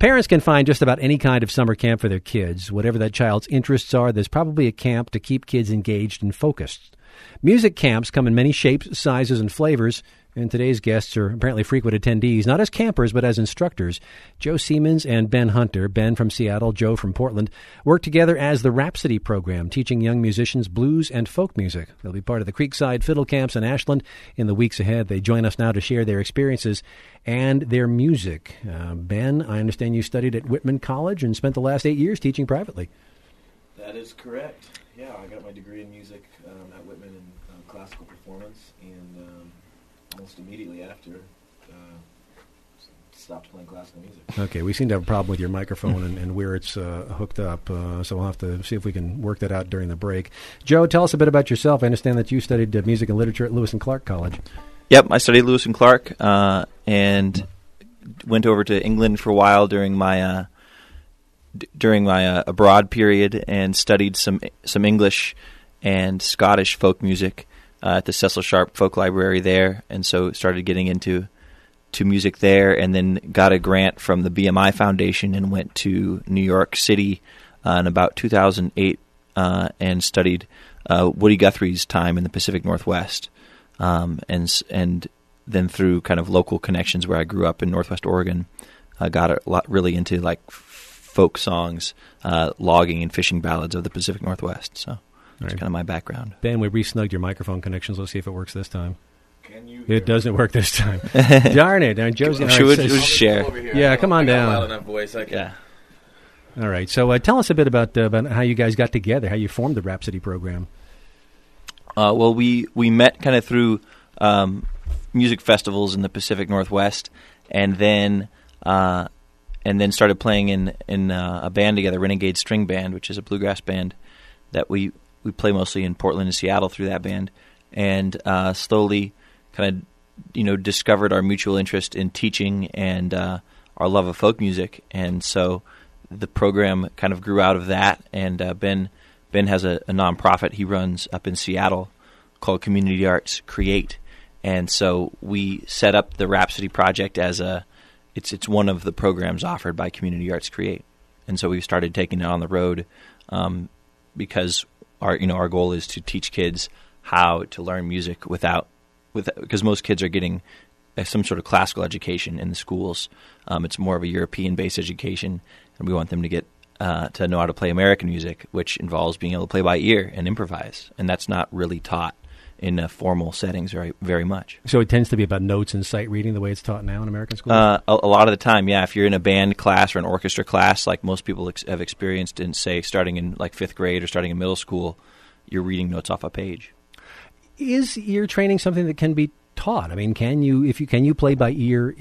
Parents can find just about any kind of summer camp for their kids. Whatever that child's interests are, there's probably a camp to keep kids engaged and focused. Music camps come in many shapes, sizes, and flavors, and today's guests are apparently frequent attendees, not as campers, but as instructors. Joe Siemens and Ben Hunter, Ben from Seattle, Joe from Portland, work together as the Rhapsody program, teaching young musicians blues and folk music. They'll be part of the Creekside Fiddle Camps in Ashland in the weeks ahead. They join us now to share their experiences and their music. Ben, I understand you studied at Whitman College and spent the last 8 years teaching privately. That is correct. Yeah, I got my degree in music at Whitman in classical performance, and almost immediately after, stopped playing classical music. Okay, we seem to have a problem with your microphone and where it's hooked up, so we'll have to see if we can work that out during the break. Joe, tell us a bit about yourself. I understand that you studied music and literature at Lewis and Clark College. Yep, I studied Lewis and Clark and went over to England for a while during my abroad period and studied some English and Scottish folk music at the Cecil Sharp Folk Library there, and so started getting into music there, and then got a grant from the BMI Foundation and went to New York City in about 2008 and studied Woody Guthrie's time in the Pacific Northwest, and then through kind of local connections where I grew up in Northwest Oregon, I got a lot really into like folk songs, logging and fishing ballads of the Pacific Northwest. So that's kind of my background. Ben, we re-snugged your microphone connections. Let's see if it works this time. Can you? It doesn't work this time. Darn it. Joe's going to share. Yeah, come on down. Loud enough voice, I can. Yeah. All right. So tell us a bit about how you guys got together, how you formed the Rhapsody program. Well, we met kind of through music festivals in the Pacific Northwest, and then started playing in a band together, Renegade String Band, which is a bluegrass band that we play mostly in Portland and Seattle through that band, and slowly kind of discovered our mutual interest in teaching and our love of folk music, and so the program kind of grew out of that. And Ben has a nonprofit he runs up in Seattle called Community Arts Create, and so we set up the Rhapsody Project as it's one of the programs offered by Community Arts Create, and so we started taking it on the road because our goal is to teach kids how to learn music because most kids are getting some sort of classical education in the schools. It's more of a European-based education, and we want them to get to know how to play American music, which involves being able to play by ear and improvise, and that's not really taught in formal settings very, very much. So it tends to be about notes and sight reading the way it's taught now in American schools? A lot of the time, yeah. If you're in a band class or an orchestra class, like most people have experienced in, say, starting in like 5th grade or starting in middle school, you're reading notes off a page. Is ear training something that can be taught? I mean, can you play by ear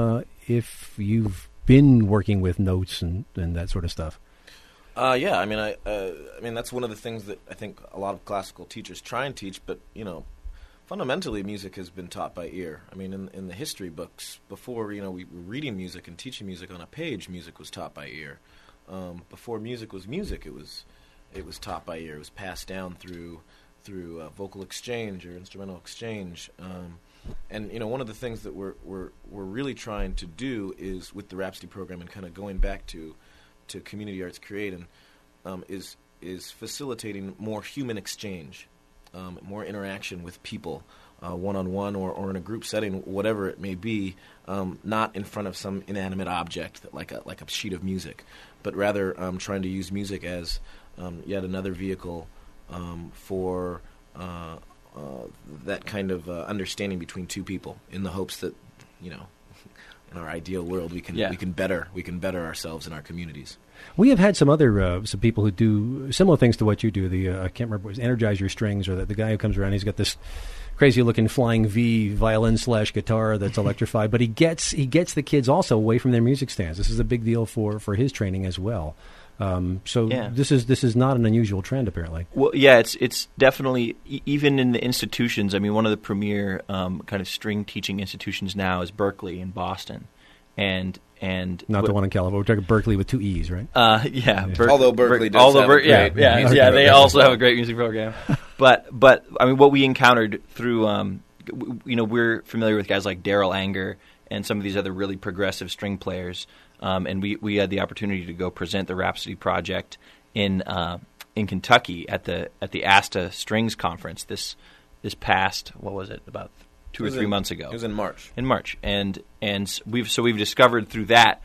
if you've been working with notes and that sort of stuff? Yeah, I mean, that's one of the things that I think a lot of classical teachers try and teach, but, fundamentally music has been taught by ear. I mean, in the history books, before, we were reading music and teaching music on a page, music was taught by ear. Before music was music, it was taught by ear. It was passed down through vocal exchange or instrumental exchange. And, one of the things that we're really trying to do is, with the Rhapsody program and kind of going back to Community Arts Create, and is facilitating more human exchange, more interaction with people, one-on-one or in a group setting, whatever it may be, not in front of some inanimate object like a sheet of music, but rather trying to use music as yet another vehicle for that kind of understanding between two people, in the hopes that, in our ideal world, we can better ourselves in our communities. We have had some other some people who do similar things to what you do. I can't remember, it was Energize Your Strings, or the guy who comes around, he's got this crazy-looking flying V violin/guitar that's electrified, but he gets the kids also away from their music stands. This is a big deal for his training as well. This is not an unusual trend, apparently. Well, yeah, it's definitely, even in the institutions. I mean, one of the premier kind of string teaching institutions now is Berklee in Boston, and not the one in California. We're talking Berklee with 2 E's, right? Yeah. Although Berklee does have a great they also have a great music program. But I mean, what we encountered through, we're familiar with guys like Daryl Anger and some of these other really progressive string players. and we had the opportunity to go present the Rhapsody Project in Kentucky at the ASTA Strings Conference this past, what was it, about 2 or 3 months ago. It was in March. And we've discovered through that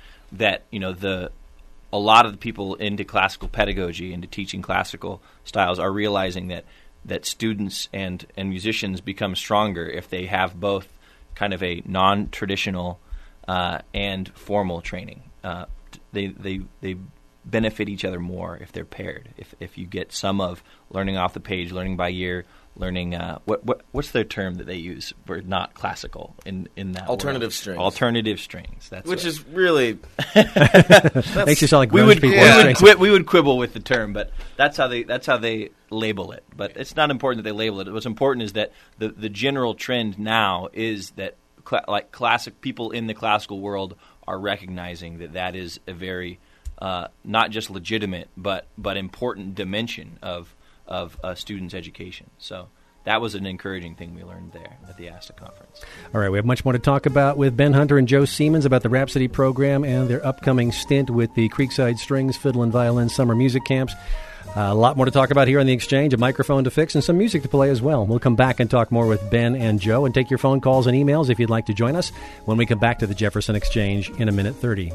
a lot of the people into classical pedagogy, into teaching classical styles, are realizing that students and musicians become stronger if they have both kind of a non-traditional and formal training. They benefit each other more if they're paired. If you get some of learning off the page, learning by ear, learning what's their term that they use for not classical in that alternative world? Strings. Alternative strings. That's which is really makes you sound like grunge people. We would quibble with the term, but that's how they label it. But it's not important that they label it. What's important is that the general trend now is that classic people in the classical world are recognizing that is a very not just legitimate but important dimension of a student's education. So that was an encouraging thing we learned there at the ASTA conference. All right, we have much more to talk about with Ben Hunter and Joe Siemens about the Rhapsody program and their upcoming stint with the Creekside Strings, Fiddle and Violin Summer Music Camps. A lot more to talk about here on The Exchange, a microphone to fix, and some music to play as well. We'll come back and talk more with Ben and Joe and take your phone calls and emails if you'd like to join us when we come back to the Jefferson Exchange in a minute 30.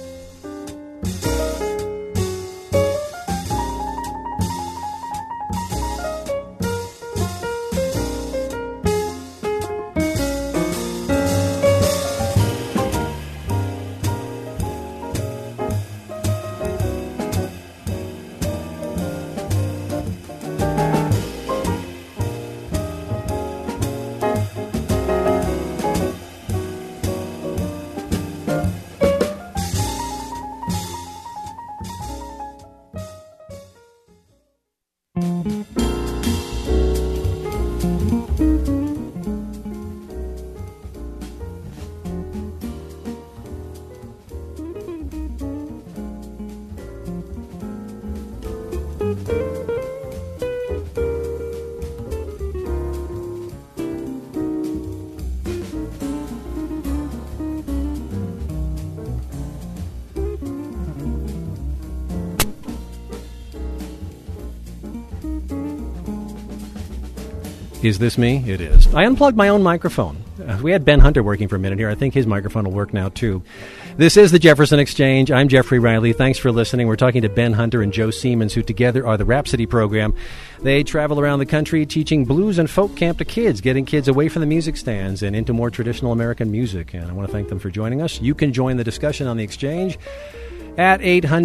Is this me? It is. I unplugged my own microphone. We had Ben Hunter working for a minute here. I think his microphone will work now, too. This is the Jefferson Exchange. I'm Jeffrey Riley. Thanks for listening. We're talking to Ben Hunter and Joe Siemens, who together are the Rhapsody program. They travel around the country teaching blues and folk camp to kids, getting kids away from the music stands and into more traditional American music. And I want to thank them for joining us. You can join the discussion on the Exchange at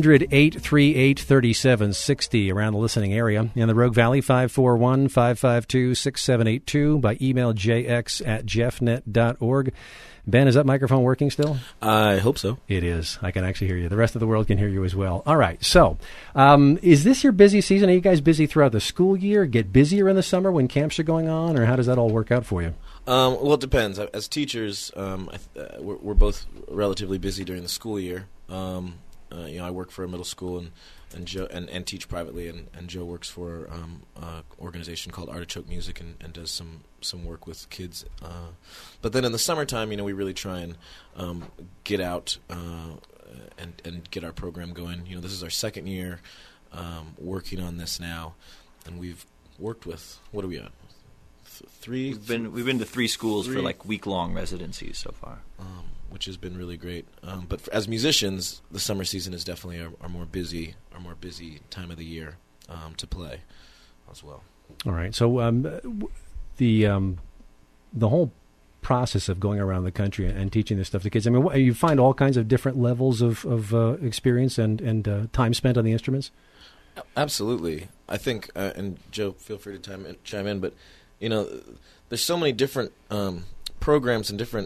800-838-3760 around the listening area. In the Rogue Valley, 541-552-6782 by email jx@jeffnet.org. Ben, is that microphone working still? I hope so. It is. I can actually hear you. The rest of the world can hear you as well. All right. So, is this your busy season? Are you guys busy throughout the school year? Get busier in the summer when camps are going on? Or how does that all work out for you? Well, it depends. As teachers, we're both relatively busy during the school year. I work for a middle school and Joe and teach privately, and Joe works for an organization called Artichoke Music and does some work with kids. But then in the summertime, we really try and get out and get our program going. This is our second year working on this now, and we've worked with, what are we at? Three. We've been to three schools for like week-long residencies so far. Which has been really great. But as musicians, the summer season is definitely our more busy time of the year to play as well. All right. So the whole process of going around the country and teaching this stuff to kids, I mean, you find all kinds of different levels of experience and time spent on the instruments? Absolutely. I think, and Joe, feel free to chime in, but there's so many different programs and different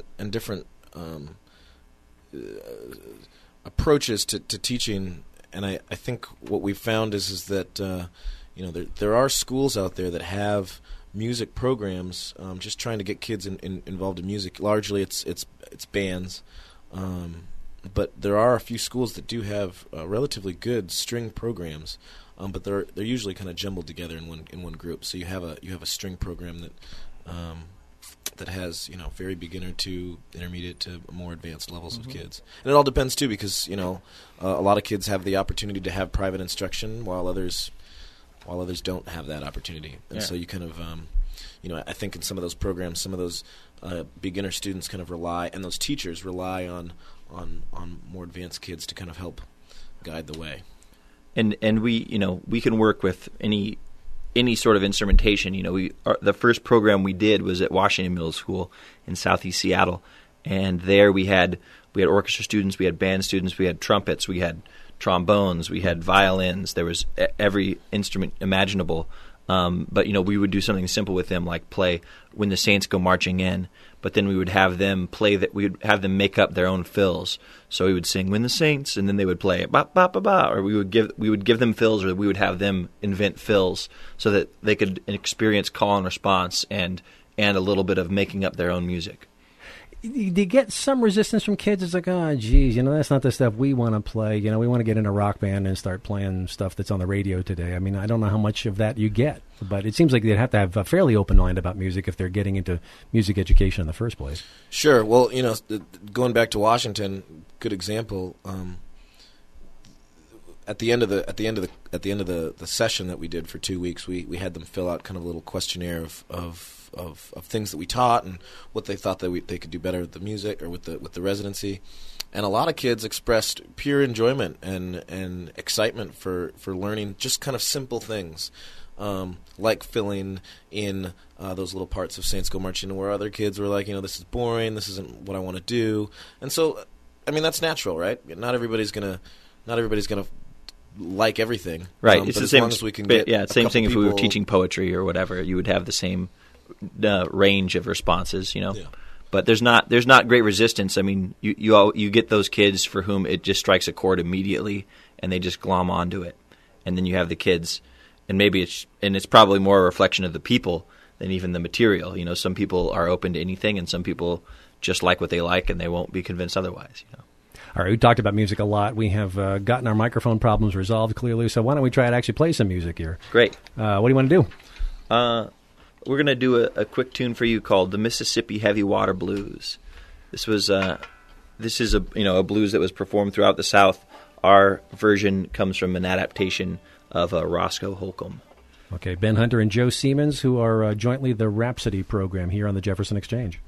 approaches to teaching, and I think what we've found is that there are schools out there that have music programs, just trying to get kids involved in music. Largely, it's bands, but there are a few schools that do have relatively good string programs, but they're usually kind of jumbled together in one group. So you have a string program that that has, you know, very beginner to intermediate to more advanced levels of kids. And it all depends too, because, you know, a lot of kids have the opportunity to have private instruction while others don't have that opportunity. And so you kind of you know, I think in some of those programs, some of those beginner students kind of rely, and those teachers rely on more advanced kids to kind of help guide the way. And we, you know, we can work with any sort of instrumentation. You know, the first program we did was at Washington Middle School in Southeast Seattle, and there we had orchestra students, we had band students, we had trumpets, we had trombones, we had violins. There was every instrument imaginable. But, you know, we would do something simple with them, like play When the Saints Go Marching In, but then we would have them play that. We would have them make up their own fills. So we would sing When the Saints, and then they would play ba ba ba ba, or we would give them fills, or we would have them invent fills so that they could experience call and response and a little bit of making up their own music. Do you get some resistance from kids? It's like, oh, geez, you know, that's not the stuff we want to play. You know, we want to get in a rock band and start playing stuff that's on the radio today. I mean, I don't know how much of that you get, but it seems like they'd have to have a fairly open mind about music if they're getting into music education in the first place. Sure. Well, you know, going back to Washington, good example. At the end of the session that we did for 2 weeks, we had them fill out kind of a little questionnaire of things that we taught and what they thought that they could do better with the music or with the residency. And a lot of kids expressed pure enjoyment and excitement for learning just kind of simple things, like filling in those little parts of Saints Go Marching In, where other kids were like, you know, this is boring, this isn't what I want to do. And so, I mean, that's natural, right? Not everybody's gonna like everything, right? It's but the as same. Long as we can get same thing. If we were teaching poetry or whatever, you would have the same range of responses, you know. Yeah. But there's not great resistance. I mean, you get those kids for whom it just strikes a chord immediately, and they just glom onto it. And then you have the kids, and it's probably more a reflection of the people than even the material. You know, some people are open to anything, and some people just like what they like, and they won't be convinced otherwise. You know. All right, we talked about music a lot. We have gotten our microphone problems resolved clearly, so why don't we try to actually play some music here? Great. What do you want to do? We're going to do a quick tune for you called the Mississippi Heavy Water Blues. This is a blues that was performed throughout the South. Our version comes from an adaptation of Roscoe Holcomb. Okay, Ben Hunter and Joe Siemens, who are jointly the Rhapsody program here on the Jefferson Exchange.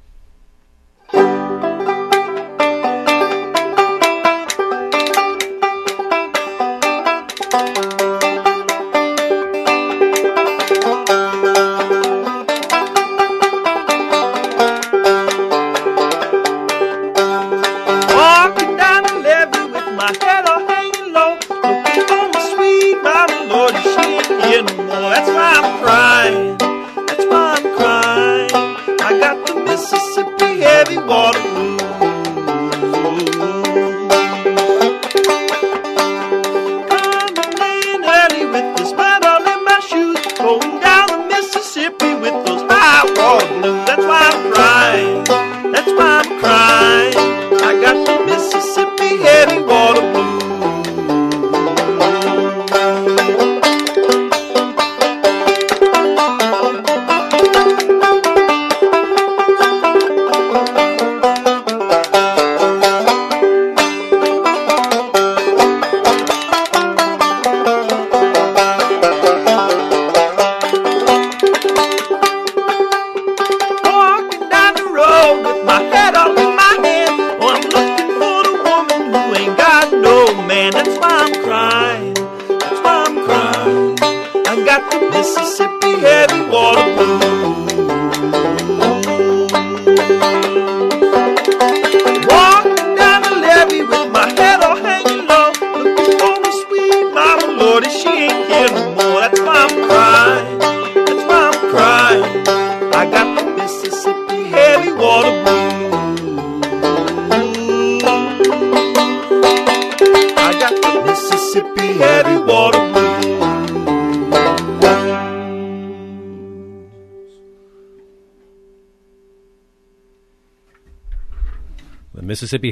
Mississippi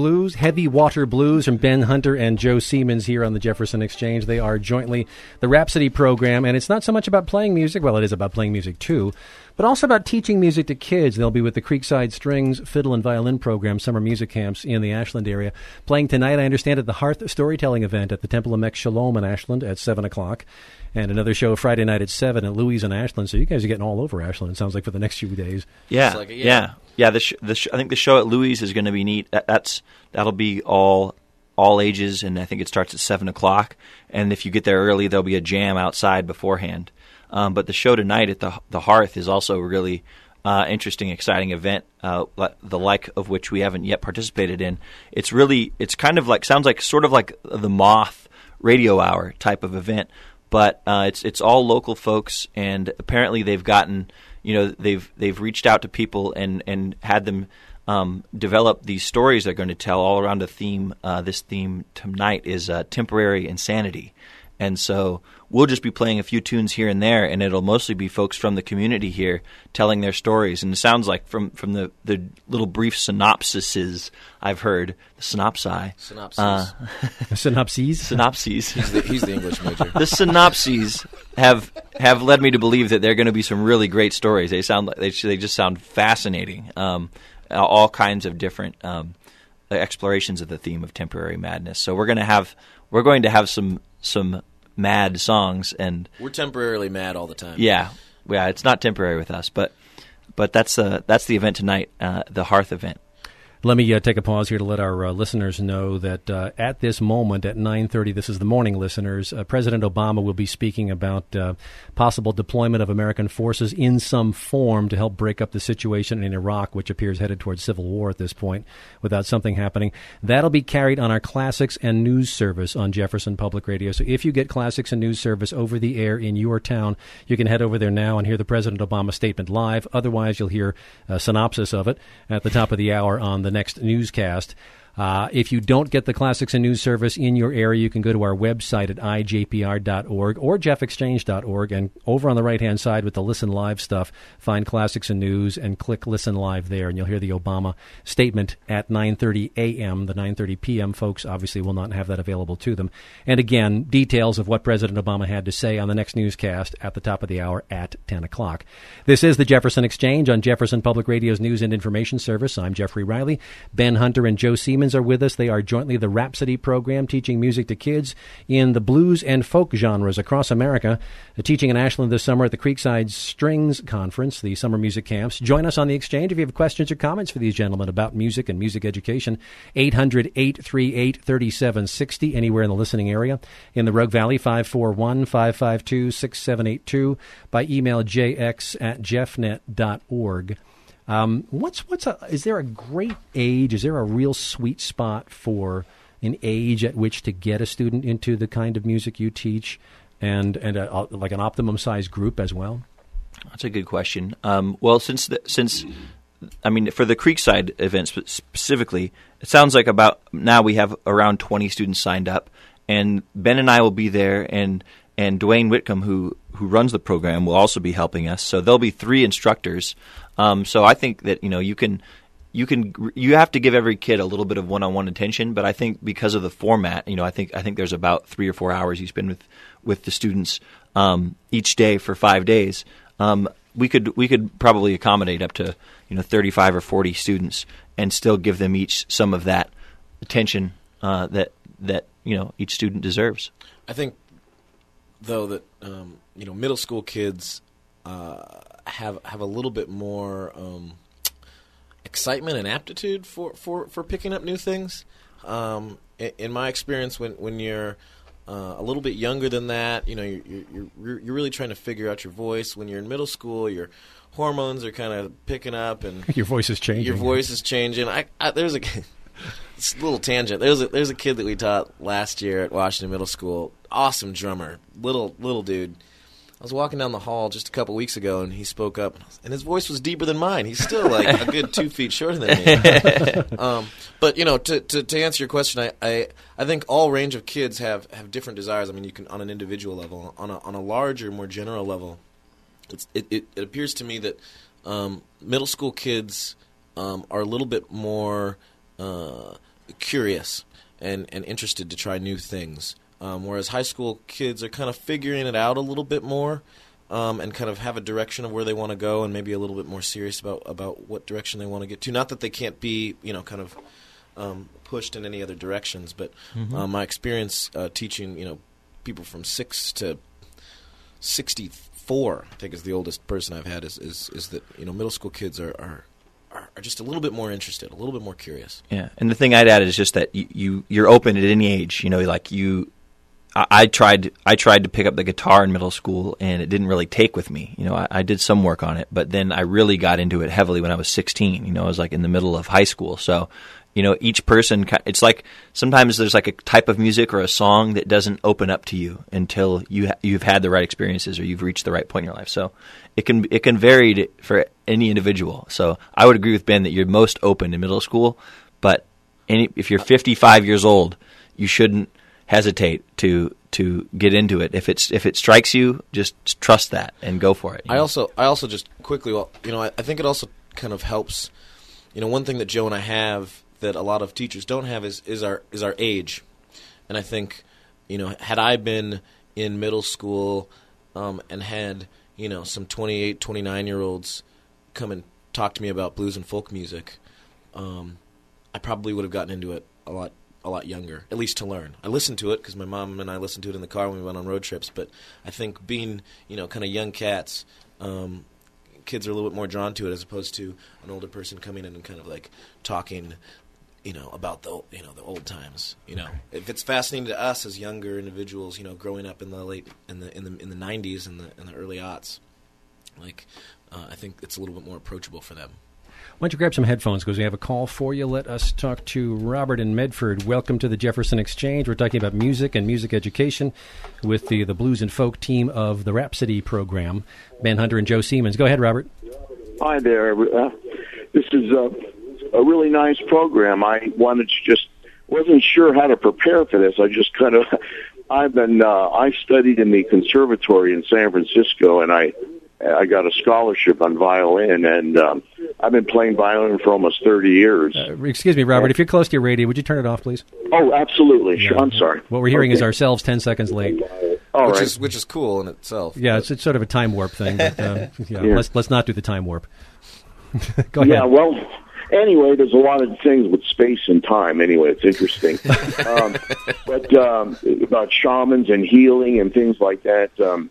Heavy Water Blues from Ben Hunter and Joe Siemens here on the Jefferson Exchange. They are jointly the Rhapsody program, and it's not so much about playing music. Well, it is about playing music too, but also about teaching music to kids. They'll be with the Creekside Strings, Fiddle, and Violin program, summer music camps in the Ashland area. Playing tonight, I understand, at the Hearth Storytelling event at the Temple of Mek Shalom in Ashland at 7 o'clock. And another show Friday night at 7 at Louise in Ashland. So you guys are getting all over Ashland, it sounds like, for the next few days. Yeah, like yeah. I think the show at Louise is going to be neat. That'll be all ages, and I think it starts at 7 o'clock. And if you get there early, there'll be a jam outside beforehand. But the show tonight at the Hearth is also a really interesting, exciting event, the like of which we haven't yet participated in. It's kind of like, sounds like sort of like the Moth Radio Hour type of event, but it's all local folks, and apparently they've gotten, they've reached out to people and had them develop these stories they're going to tell all around a theme. This theme tonight is temporary insanity. And so we'll just be playing a few tunes here and there, and it'll mostly be folks from the community here telling their stories. And it sounds like from the little brief synopsises I've heard, the synopsis. Synopses? Synopses. He's the English major. The synopses have led me to believe that there are going to be some really great stories. They sound like they just sound fascinating. All kinds of different explorations of the theme of temporary madness. So we're going to have some mad songs, and we're temporarily mad all the time. Yeah, it's not temporary with us, but that's the event tonight, the Hearth event. Let me take a pause here to let our listeners know that at this moment at 9:30, this is the morning listeners, President Obama will be speaking about possible deployment of American forces in some form to help break up the situation in Iraq, which appears headed towards civil war at this point without something happening. That'll be carried on our Classics and News service on Jefferson Public Radio. So if you get Classics and News service over the air in your town, you can head over there now and hear the President Obama statement live. Otherwise, you'll hear a synopsis of it at the top of the hour on the next newscast. If you don't get the Classics and News service in your area, you can go to our website at ijpr.org or jeffexchange.org, and over on the right-hand side with the Listen Live stuff, find Classics and News and click Listen Live there, and you'll hear the Obama statement at 9:30 a.m. The 9:30 p.m. folks obviously will not have that available to them. And again, details of what President Obama had to say on the next newscast at the top of the hour at 10 o'clock. This is the Jefferson Exchange on Jefferson Public Radio's News and Information Service. I'm Jeffrey Riley. Ben Hunter and Joe Siemens are with us. They are jointly the Rhapsody program, teaching music to kids in the blues and folk genres across America. Teaching in Ashland this summer at the Creekside Strings Conference, the summer music camps. Join us on the Exchange if you have questions or comments for these gentlemen about music and music education. 800-838-3760, anywhere in the listening area. In the Rogue Valley, 541-552-6782. By email, jx@jeffnet.org. Is there a great age? Is there a real sweet spot for an age at which to get a student into the kind of music you teach, and like an optimum size group as well? That's a good question. Well, since for the Creekside event specifically, it sounds like about now we have around 20 students signed up, and Ben and I will be there, and Dwayne Whitcomb, who runs the program, will also be helping us. So there'll be 3 instructors. So I think that you have to give every kid a little bit of one-on-one attention, but I think because of the format, I think there's about 3 or 4 hours you spend with the students each day for 5 days. We could probably accommodate up to 35 or 40 students and still give them each some of that attention that each student deserves. I think, though, that middle school kids have a little bit more excitement and aptitude for picking up new things. In my experience, when you're a little bit younger than that, you're really trying to figure out your voice. When you're in middle school, your hormones are kind of picking up, and your voice is changing. There's a it's a little tangent. There's a kid that we taught last year at Washington Middle School. Awesome drummer, little dude. I was walking down the hall just a couple weeks ago, and he spoke up, and his voice was deeper than mine. He's still like a good 2 feet shorter than me. But to answer your question, I think all range of kids have different desires. I mean, you can on an individual level, on a larger, more general level. It appears to me that middle school kids are a little bit more curious and interested to try new things. Whereas high school kids are kind of figuring it out a little bit more. and kind of have a direction of where they want to go, and maybe a little bit more serious about what direction they want to get to. Not that they can't be, kind of pushed in any other directions, but my experience teaching, people from 6 to 64, I think is the oldest person I've had, is that middle school kids are just a little bit more interested, a little bit more curious. Yeah, and the thing I'd add is just that you're open at any age. I tried to pick up the guitar in middle school, and it didn't really take with me. I did some work on it, but then I really got into it heavily when I was 16. I was like in the middle of high school. So, each person, it's like sometimes there's like a type of music or a song that doesn't open up to you until you've had the right experiences or you've reached the right point in your life. So it can vary for any individual. So I would agree with Ben that you're most open in middle school, but if you're 55 years old, you shouldn't hesitate to get into it. If it strikes you, just trust that and go for it. I also just quickly, I think it also kind of helps. One thing that Joe and I have that a lot of teachers don't have is our age, and I think had I been in middle school and had some 28, 29-year-olds come and talk to me about blues and folk music, I probably would have gotten into it a lot younger, at least to learn. I listened to it because my mom and I listened to it in the car when we went on road trips, but I think being, kind of young cats, kids are a little bit more drawn to it as opposed to an older person coming in and kind of like talking, about the old times. If it's fascinating to us as younger individuals, growing up in the 90s and the early aughts, I think it's a little bit more approachable for them. Why don't you grab some headphones because we have a call for you. Let us talk to Robert in Medford. Welcome to the Jefferson Exchange. We're talking about music and music education with the Blues and Folk team of the Rhapsody program, Ben Hunter and Joe Siemens. Go ahead, Robert. Hi there. This is a really nice program. I wasn't sure how to prepare for this. I studied in the conservatory in San Francisco, and I got a scholarship on violin, and I've been playing violin for almost 30 years. Excuse me, Robert, if you're close to your radio, would you turn it off, please? Oh, absolutely. Yeah. Sure. I'm sorry. What we're hearing is ourselves 10 seconds late. Which is cool in itself. Yeah, it's sort of a time warp thing. But, Let's not do the time warp. Go ahead. Yeah, well, anyway, there's a lot of things with space and time. Anyway, it's interesting. But about shamans and healing and things like that,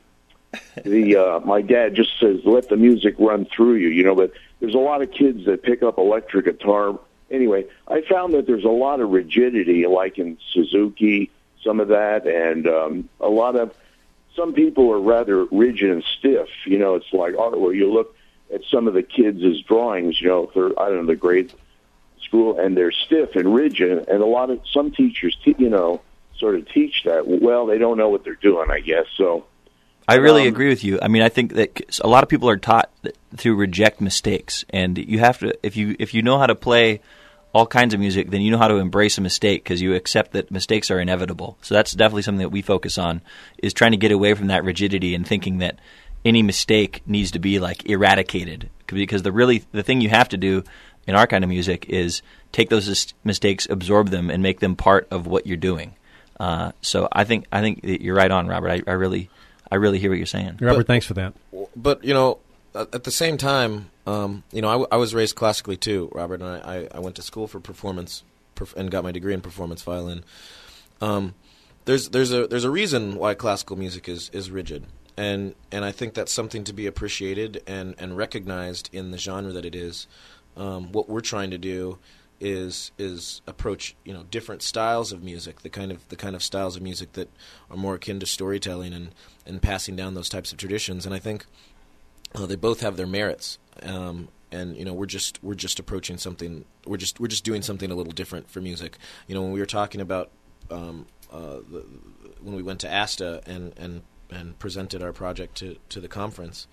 my dad just says, let the music run through you, but there's a lot of kids that pick up electric guitar. Anyway, I found that there's a lot of rigidity, like in Suzuki, some of that, and some people are rather rigid and stiff. It's like, you look at some of the kids' drawings, for, the grade school, and they're stiff and rigid, and some teachers, sort of teach that. Well, they don't know what they're doing, I guess, so... I really agree with you. I mean, I think that a lot of people are taught to reject mistakes, and you have to. If you know how to play all kinds of music, then you know how to embrace a mistake because you accept that mistakes are inevitable. So that's definitely something that we focus on, is trying to get away from that rigidity and thinking that any mistake needs to be like eradicated. Because the thing you have to do in our kind of music is take those mistakes, absorb them, and make them part of what you're doing. So I think that you're right on, Robert. I really hear what you're saying. Robert, thanks for that. But, at the same time, I was raised classically too, Robert, and I went to school for performance and got my degree in performance violin. There's a reason why classical music is rigid, and I think that's something to be appreciated and recognized in the genre that it is. What we're trying to do is approach different styles of music, the kind of styles of music that are more akin to storytelling and passing down those types of traditions. And I think they both have their merits. And we're just approaching something. We're just doing something a little different for music. When we were talking about when we went to ASTA and presented our project to the conference.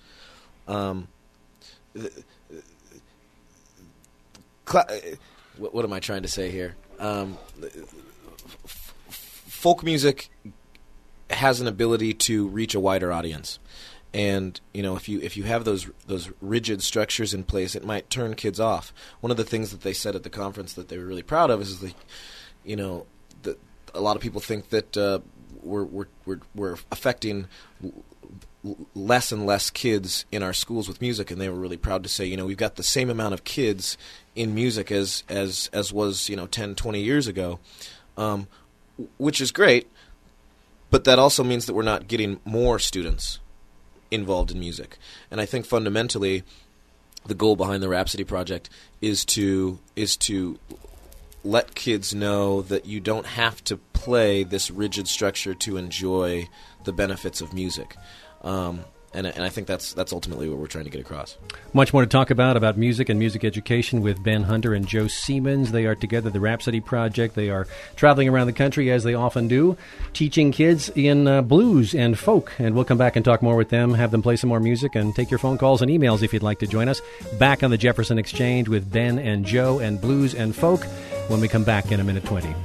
What am I trying to say here? Folk music has an ability to reach a wider audience, and if you have those rigid structures in place, it might turn kids off. One of the things that they said at the conference that they were really proud of is that a lot of people think that we're affecting less and less kids in our schools with music, and they were really proud to say, we've got the same amount of kids in music as was 10, 20 years ago, which is great, but that also means that we're not getting more students involved in music. And I think fundamentally the goal behind the Rhapsody Project is to let kids know that you don't have to play this rigid structure to enjoy the benefits of music. And I think that's ultimately what we're trying to get across. Much more to talk about music and music education with Ben Hunter and Joe Siemens. They are together, the Rhapsody Project. They are traveling around the country, as they often do, teaching kids in blues and folk. And we'll come back and talk more with them, have them play some more music, and take your phone calls and emails if you'd like to join us. Back on the Jefferson Exchange with Ben and Joe and blues and folk when we come back in a minute 20.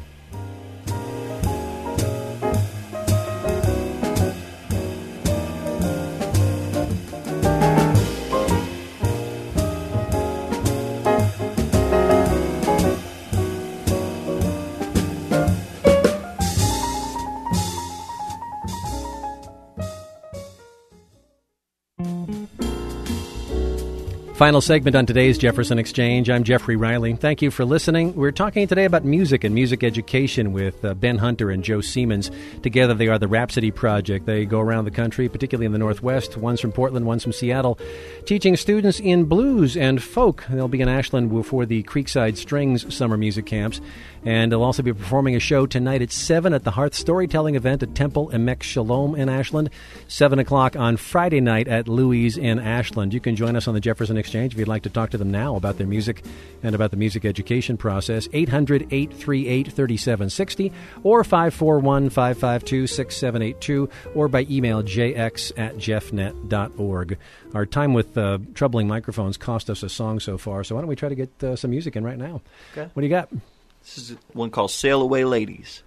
Final segment on today's Jefferson Exchange. I'm Jeffrey Riley. Thank you for listening. We're talking today about music and music education with Ben Hunter and Joe Siemens. Together they are the Rhapsody Project. They go around the country, particularly in the Northwest. One's from Portland, one's from Seattle, teaching students in blues and folk. They'll be in Ashland for the Creekside Strings Summer Music Camps. And they'll also be performing a show tonight at 7 at the Hearth Storytelling event at Temple Emek Shalom in Ashland. 7 o'clock on Friday night at Louie's in Ashland. You can join us on the Jefferson Exchange if you'd like to talk to them now about their music and about the music education process. 800-838-3760 or 541-552-6782 or by email jx@jeffnet.org. Our time with troubling microphones cost us a song so far, so why don't we try to get some music in right now? Okay. What do you got? This is one called Sail Away Ladies.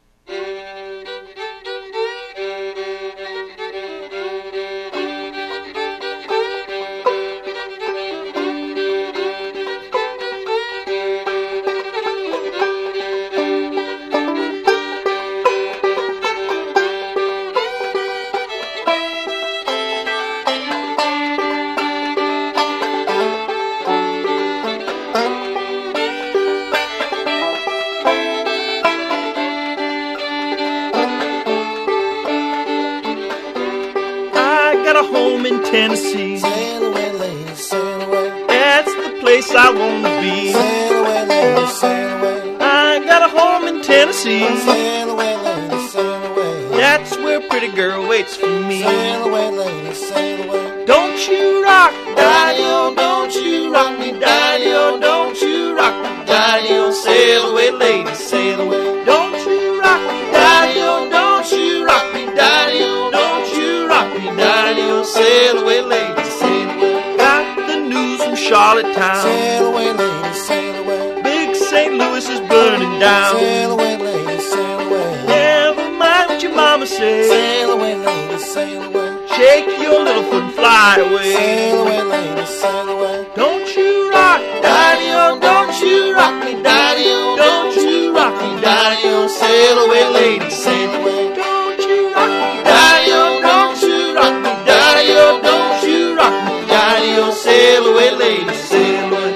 Tennessee. Sail away, lady, sail away. That's the place I want to be. Sail away, lady, sail away. I got a home in Tennessee. Sail away, lady, sail away. That's where a pretty girl waits for me. Sail away, lady, sail away. Don't you rock, daddy-o, don't you rock me, daddy-o, don't you rock me, daddy-o. Sail away, lady, sail away. Don't you rock me, daddy-o, don't you rock me, daddy-o, don't you rock me, daddy-o. Sail away, lady, sail away. Got the news from Charlotte town. Sail away, lady, sail away. Big St. Louis is burning down. Sail away, lady, sail away. Never mind what your mama says. Sail away, lady, sail away. Shake your little foot and fly away. Sail away, lady, sail away. Don't you rock, daddy-o, don't you rock me, daddy-o, don't you rock me, daddy-o. Sail away, lady, sail away. Don't you rock me, daddy-o, don't you rock me, daddy-o, don't you rock me, daddy-o. Sail away, lady, sail away.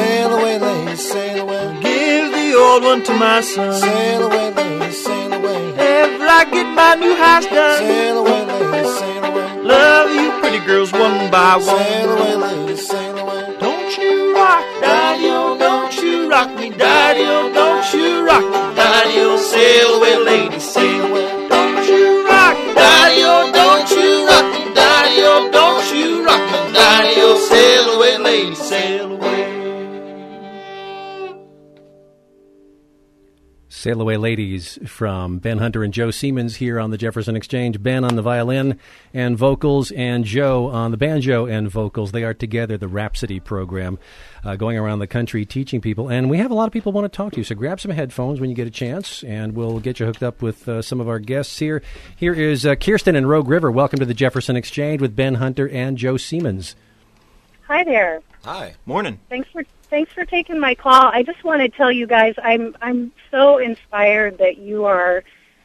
Sail away, lady, sail away. Give the old one to my son. Sail away, lady, sail away. Ever I get my new house done. Sail away, lady, sail away. Love you pretty girls one by one. Sail away, lady, sail away. Don't you rock, daddy-o, don't you rock me, daddy-o, don't you rock me, daddy-o, sail away, lady, sail away. Don't you rock, daddy-o, don't you rock me, daddy-o, don't you rock me, daddy-o, sail away, lady, sail away. Sail Away Ladies from Ben Hunter and Joe Siemens here on the Jefferson Exchange. Ben on the violin and vocals, and Joe on the banjo and vocals. They are together, the Rhapsody program, going around the country teaching people. And we have a lot of people want to talk to you, so grab some headphones when you get a chance, and we'll get you hooked up with some of our guests here. Here is Kirsten in Rogue River. Welcome to the Jefferson Exchange with Ben Hunter and Joe Siemens. Hi there. Hi. Morning. Thanks for taking my call. I just want to tell you guys I'm so inspired that you are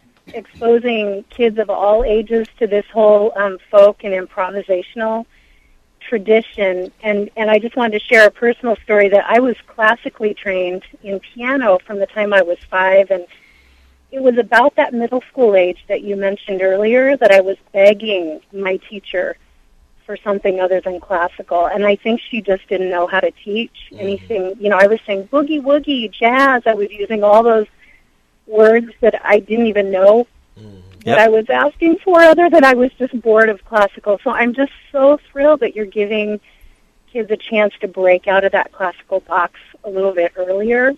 exposing kids of all ages to this whole folk and improvisational tradition. And I just wanted to share a personal story that I was classically trained in piano from the time I was 5, and it was about that middle school age that you mentioned earlier that I was begging my teacher for something other than classical, and I think she just didn't know how to teach anything. You know, I was saying boogie woogie, jazz. I was using all those words that I didn't even know that I was asking for, other than I was just bored of classical. So I'm just so thrilled that you're giving kids a chance to break out of that classical box a little bit earlier.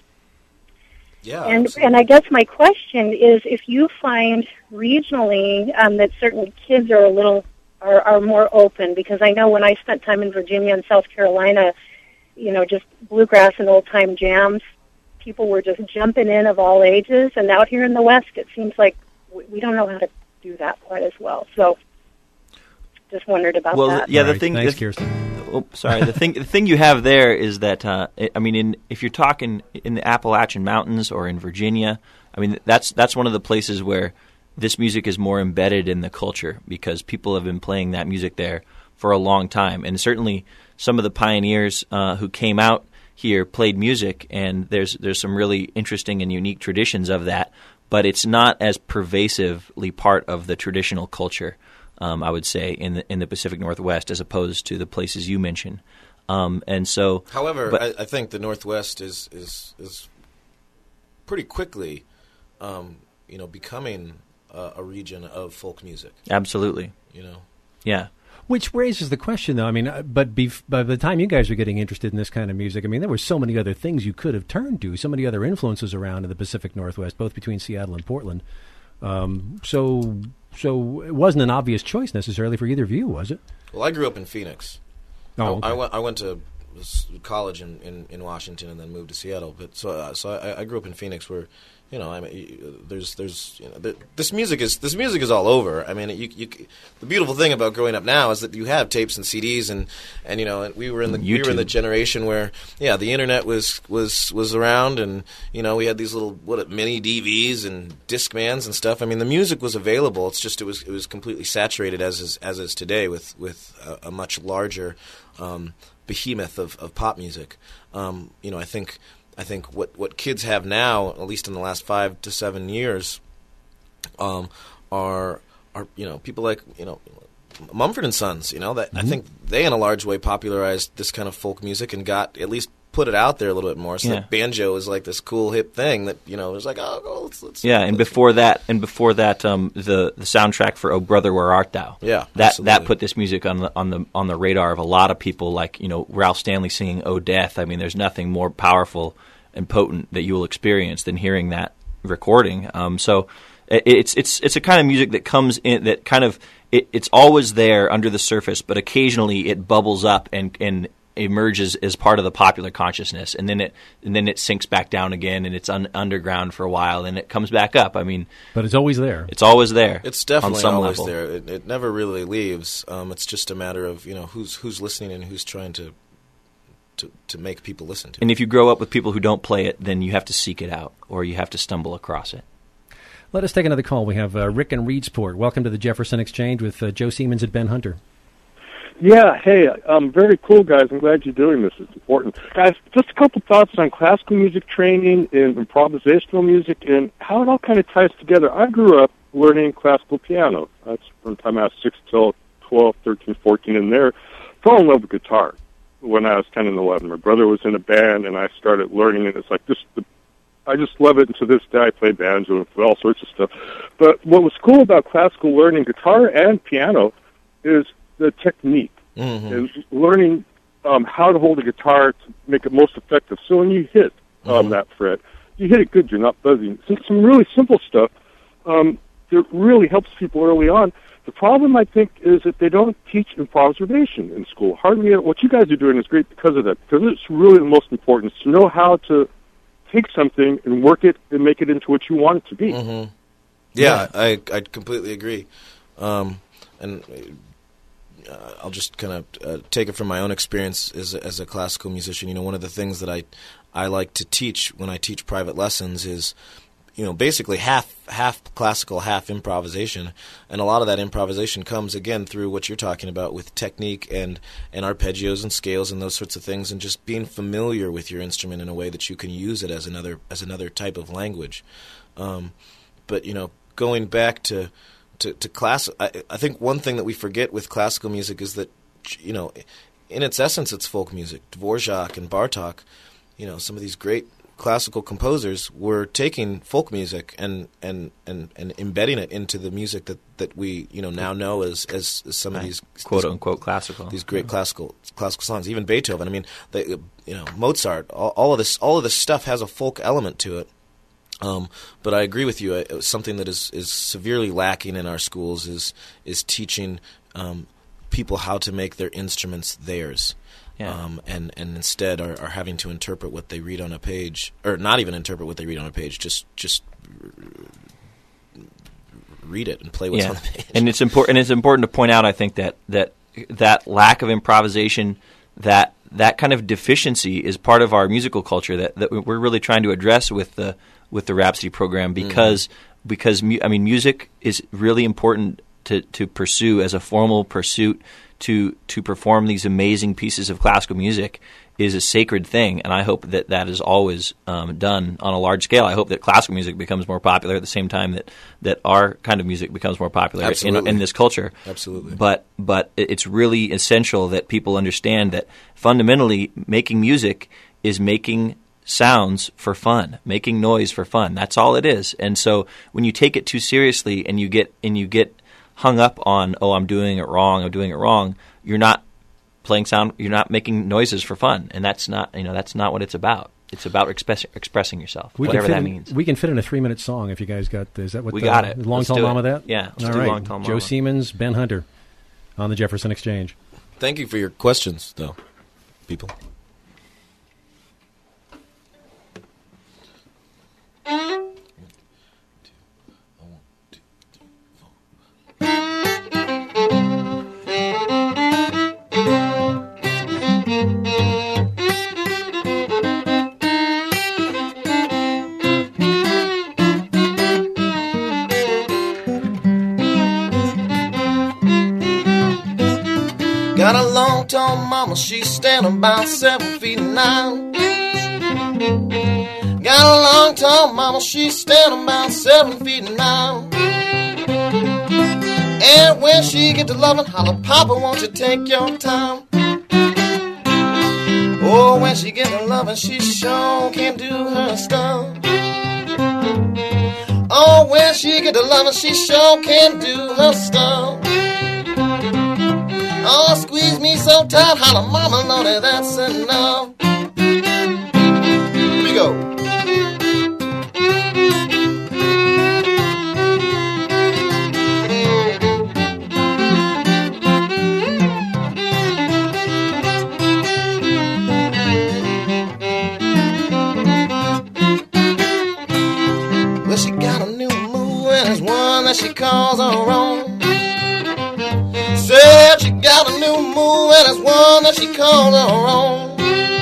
Yeah, and I guess my question is, if you find regionally that certain kids are are more open, because I know when I spent time in Virginia and South Carolina, you know, just bluegrass and old-time jams, people were just jumping in of all ages, and out here in the West, it seems like we don't know how to do that quite as well. So just wondered about that. Yeah, Right. Thanks, Kirsten. Oh, sorry. The thing you have there is that I mean, if you're talking in the Appalachian Mountains or in Virginia, I mean that's one of the places where this music is more embedded in the culture, because people have been playing that music there for a long time. And certainly some of the pioneers who came out here played music, and there's some really interesting and unique traditions of that, but it's not as pervasively part of the traditional culture, I would say, in the Pacific Northwest, as opposed to the places you mentioned. And so, however, I think the Northwest is pretty quickly, becoming a region of folk music. Absolutely. Yeah. Which raises the question, though. I mean, but by the time you guys are getting interested in this kind of music, I mean, there were so many other things you could have turned to, so many other influences around in the Pacific Northwest, both between Seattle and Portland. So it wasn't an obvious choice necessarily for either of you, was it? Well, I grew up in Phoenix. Oh, okay. I went to college in Washington and then moved to Seattle. But so I grew up in Phoenix, where this music is all over. I mean, the beautiful thing about growing up now is that you have tapes and CDs, and we were in the generation where the internet was around, and we had these little mini DVs and Discmans and stuff. I mean, the music was available. It's just it was completely saturated as is today with a much larger behemoth of pop music. I think what kids have now, at least in the last 5 to 7 years, are people like Mumford and Sons. That I think they in a large way popularized this kind of folk music and got at least put it out there a little bit more. So that banjo is like this cool hip thing that it was like, let's and before that, the soundtrack for "Oh Brother, Where Art Thou?" that put this music on the radar of a lot of people. Like Ralph Stanley singing "Oh Death." I mean, there's nothing more powerful and potent that you will experience than hearing that recording. So it's a kind of music that comes in that kind of it's always there under the surface, but occasionally it bubbles up and emerges as part of the popular consciousness, and then it sinks back down again, and it's underground for a while, and it comes back up. I mean, but it's always there. It's always there. It's definitely on some always level. there. It never really leaves. It's just a matter of who's listening and who's trying to make people listen to it. And if you grow up with people who don't play it, then you have to seek it out, or you have to stumble across it. Let us take another call. We have Rick in Reedsport. Welcome to the Jefferson Exchange with Joe Siemens and Ben Hunter. Yeah, hey, very cool, guys. I'm glad you're doing this. It's important. Guys, just a couple thoughts on classical music training and improvisational music and how it all kind of ties together. I grew up learning classical piano. That's from the time I was 6 till 12, 13, 14, and there. Fell in love with guitar when I was 10 and 11. My brother was in a band, and I started learning, and it's like I just love it, and to this day I play banjo and all sorts of stuff. But what was cool about classical learning guitar and piano is the technique, and learning how to hold a guitar to make it most effective. So when you hit that fret, you hit it good, you're not buzzing. Some really simple stuff that really helps people early on. The problem, I think, is that they don't teach improvisation in school. Hardly. What you guys are doing is great because of that, because it's really the most important, is to know how to take something and work it and make it into what you want it to be. Yeah, I completely agree. And I'll just kind of take it from my own experience as a classical musician. You know, one of the things that I like to teach when I teach private lessons is, you know, basically half classical, half improvisation, and a lot of that improvisation comes again through what you're talking about with technique and arpeggios and scales and those sorts of things, and just being familiar with your instrument in a way that you can use it as another type of language. But you know, going back to class, I think one thing that we forget with classical music is that, you know, in its essence, it's folk music. Dvorak and Bartók, you know, some of these great classical composers were taking folk music and embedding it into the music that we, you know, now know as some of these quote unquote classical, these great classical songs. Even Beethoven. I mean, you know, Mozart. All of this stuff has a folk element to it. But I agree with you. Something that is severely lacking in our schools is teaching people how to make their instruments theirs. Yeah. And instead are having to interpret what they read on a page, or not even interpret what they read on a page, just read it and play what's on the page. And it's important to point out, I think, that lack of improvisation, that kind of deficiency is part of our musical culture that we're really trying to address with the Rhapsody program, because I mean, music is really important to pursue as a formal pursuit. To perform these amazing pieces of classical music is a sacred thing, and I hope that is always done on a large scale. I hope that classical music becomes more popular at the same time that our kind of music becomes more popular in this culture. Absolutely. But it's really essential that people understand that fundamentally making music is making sounds for fun, making noise for fun. That's all it is. And so when you take it too seriously and you get hung up on, I'm doing it wrong, you're not playing sound, you're not making noises for fun, and that's not what it's about. It's about expressing yourself, whatever that means. We can fit in a 3-minute song if you guys got. Is that what we got? It. Long Tall Mama. That Let's all do right. Long Tall Mama. Joe Siemens, Ben Hunter, on the Jefferson Exchange. Thank you for your questions, though, people. Got a long tall mama, she's standing about 7 feet 9. Got a long tall mama, she's standing about 7 feet 9. And when she get to loving, holler, Papa, won't you take your time? Oh, when she get to loving, she sure can do her stuff. Oh, when she get to loving, she sure can do her stuff. Oh, squeeze me so tight, holla, mama, Lordy, that's enough. Here we go. Well, she got a new move, and it's one that she calls her own. Said she got a new move, and it's one that she calls her own.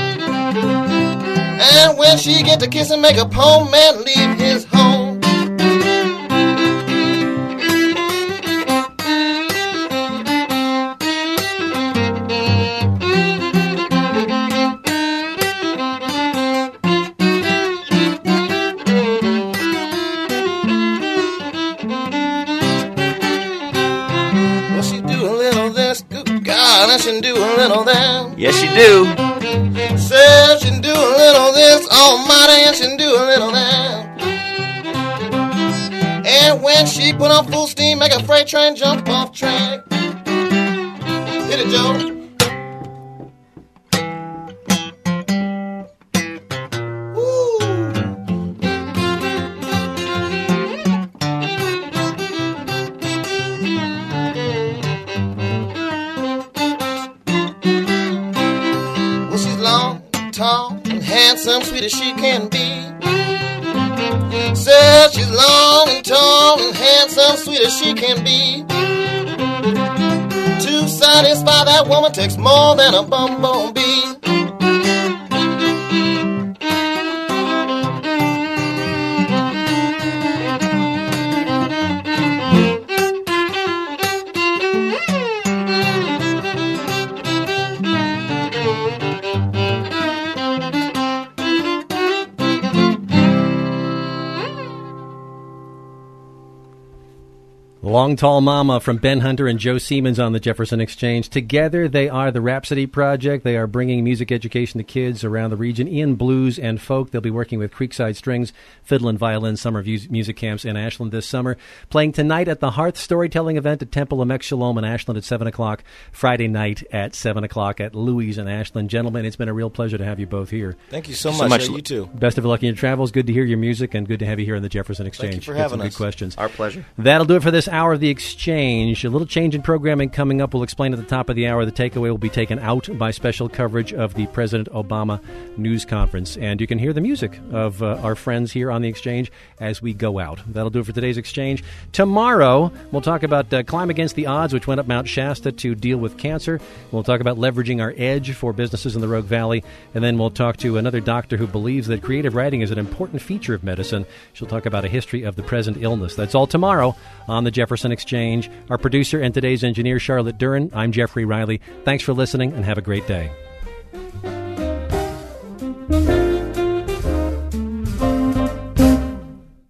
And when she get to kissing, make a poor man leave his home. and she do a little that. Yes, you do. Says she do a little this, almighty, and she do a little that. And when she put on full steam, make a freight train jump off track. Hit it, Joe. Tall and handsome, sweet as she can be. Says she's long and tall and handsome, sweet as she can be. To satisfy that woman takes more than a bumblebee. Long Tall Mama from Ben Hunter and Joe Siemens on the Jefferson Exchange. Together, they are the Rhapsody Project. They are bringing music education to kids around the region in blues and folk. They'll be working with Creekside Strings, Fiddle and Violin summer music camps in Ashland this summer. Playing tonight at the Hearth Storytelling event at Temple Emek Shalom in Ashland at 7 o'clock. Friday night at 7 o'clock at Louie's in Ashland. Gentlemen, it's been a real pleasure to have you both here. Thank you so much. You too. Best of luck in your travels. Good to hear your music and good to have you here on the Jefferson Exchange. Thank you for having us. Good questions. Our pleasure. That'll do it for this hour of the Exchange. A little change in programming coming up. We'll explain at the top of the hour. The takeaway will be taken out by special coverage of the President Obama news conference. And you can hear the music of our friends here on the Exchange as we go out. That'll do it for today's Exchange. Tomorrow, we'll talk about Climb Against the Odds, which went up Mount Shasta to deal with cancer. We'll talk about leveraging our edge for businesses in the Rogue Valley. And then we'll talk to another doctor who believes that creative writing is an important feature of medicine. She'll talk about a history of the present illness. That's all tomorrow on the Jefferson Exchange. Our producer and today's engineer, Charlotte Duran. I'm Jeffrey Riley. Thanks for listening and have a great day.